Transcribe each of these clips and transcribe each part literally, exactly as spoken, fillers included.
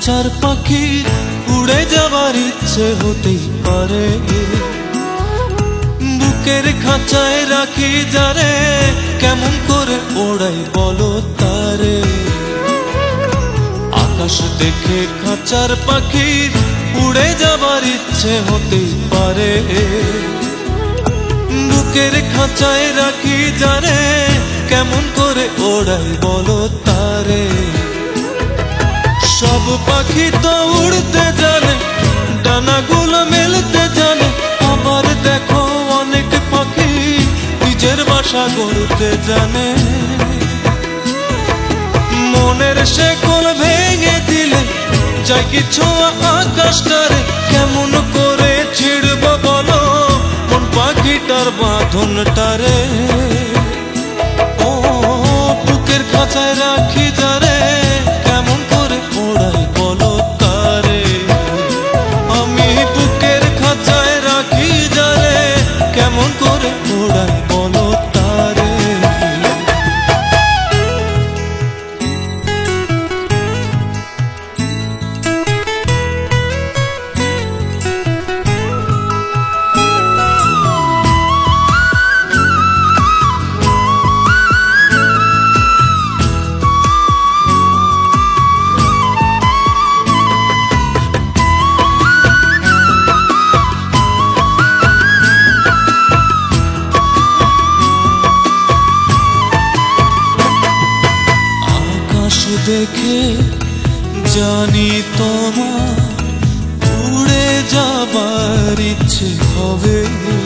খাঁচার পাখি উড়ে যাবার ইচ্ছে হতেই পারে, বুকের খাঁচায় রাখি যারে কেমন করে ওড়াই বলো তারে। আকাশ দেখে খাঁচার পাখি উড়ে যাবার ইচ্ছে হতেই পারে, বুকের খাঁচায় রাখি যারে কেমন করে ওড়াই বলো তারে। সব পাখি তো উড়তে জানে, ডানাগুলো মেলতে জানে, আবার দেখো অনেক পাখি নিজের বাসা গড়তে জানে। মনের শেকল ভেঙে দিলে যায় কিছু আকাশটারে কেমন করে ছিড়ব বলো মন পাখিটার বাঁধনটারে। ও বুকের খাঁচায় রাখি যারে কেমন করে ওড়াই বলো তারে। আমি বুকের খাঁচায় রাখি যারে কেমন করে ওড়াই বলো তারে। দেখে জানি তোমার উড়ে যাবার ইচ্ছে হবে,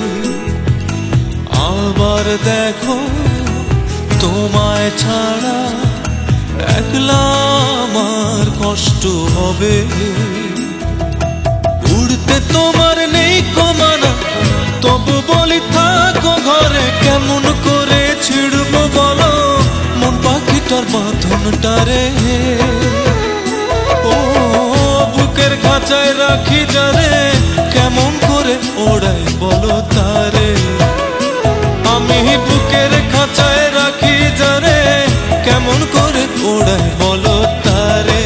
আবার দেখো তোমায় ছাড়া একলা আমার কষ্ট হবে। উড়তে তোমার নেই কমানা, তবু বলি থাকো ঘরে কেমন করে ছিড়ব বলো মন পাখিটার বাঁধনটারে। ও বুকের খাঁচায় রাখি যারে কেমন করে ওড়াই বলো তারে। আমি বুকের খাঁচায় রাখি যারে কেমন করে ওড়াই বলো তারে।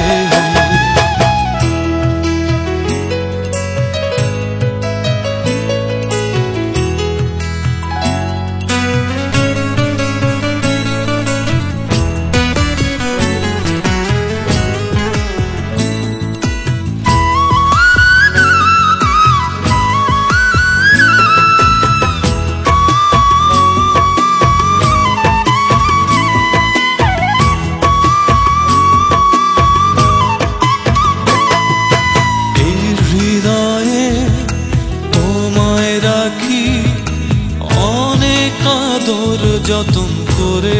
যতন করে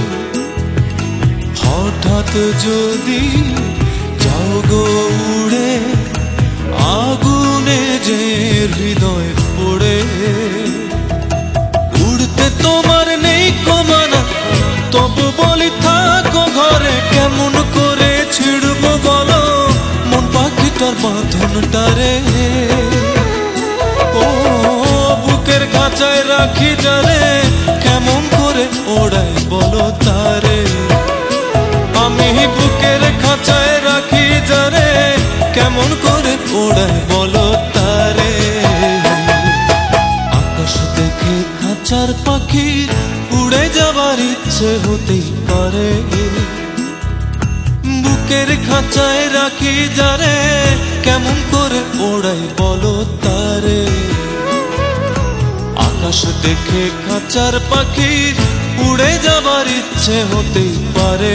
হঠাৎ যদি যাও গো উড়ে আগুনে যে হৃদয় পড়ে। উড়তে তোমার নেই কমানা, তবু বলি থাকো ঘরে কেমন করে ছিড়ব বলো মন পাখিটার বাঁধনটারে। ও বুকের খাঁচায় রাখি যারে কেমন করে ওড়াই বলো তারে। আমি বুকের খাঁচায় রাখি যারে কেমন করে ওড়াই বলো তারে। আকাশ দেখে খাঁচার পাখি উড়ে যাবার ইচ্ছে হতেই পারে, বুকের খাঁচায় রাখি যারে কেমন করে ওড়াই বলো তারে। আকাশ দেখে খাঁচার পাখি উড়ে যাবার ইচ্ছে হতেই পারে,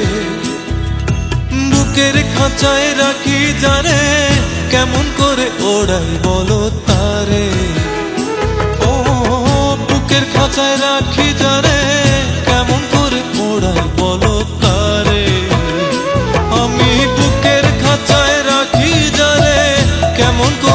বুকের খাঁচায় রাখি যারে কেমন করে ওড়াই বলো তারে। ও বুকের খাঁচায় রাখি যারে কেমন করে ওড়াই বলো তারে। আমি বুকের খাঁচায় রাখি যারে কেমন করে